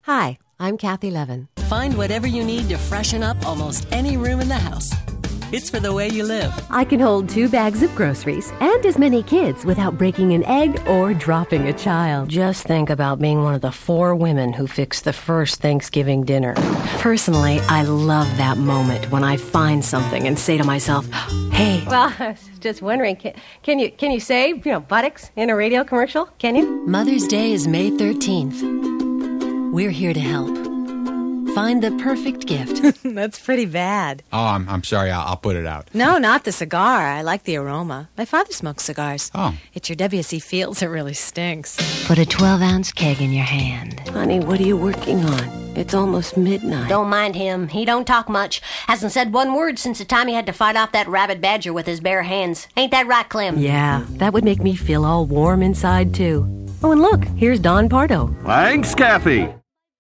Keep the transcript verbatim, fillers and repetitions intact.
Hi, I'm Kathy Levin. Find whatever you need to freshen up almost any room in the house. It's for the way you live. I can hold two bags of groceries and as many kids without breaking an egg or dropping a child. Just think about being one of the four women who fixed the first Thanksgiving dinner. Personally, I love that moment when I find something and say to myself, hey. Well, I was just wondering, can, can you can you say, you know, buttocks in a radio commercial? Can you? Mother's Day is May thirteenth. We're here to help. Find the perfect gift. That's pretty bad. Oh, I'm, I'm sorry. I'll, I'll put it out. No, not the cigar. I like the aroma. My father smokes cigars. Oh. It's your W C Fields that really stinks. Put a twelve-ounce keg in your hand. Honey, what are you working on? It's almost midnight. Don't mind him. He don't talk much. Hasn't said one word since the time he had to fight off that rabid badger with his bare hands. Ain't that right, Clem? Yeah, that would make me feel all warm inside, too. Oh, and look, here's Don Pardo. Thanks, Kathy.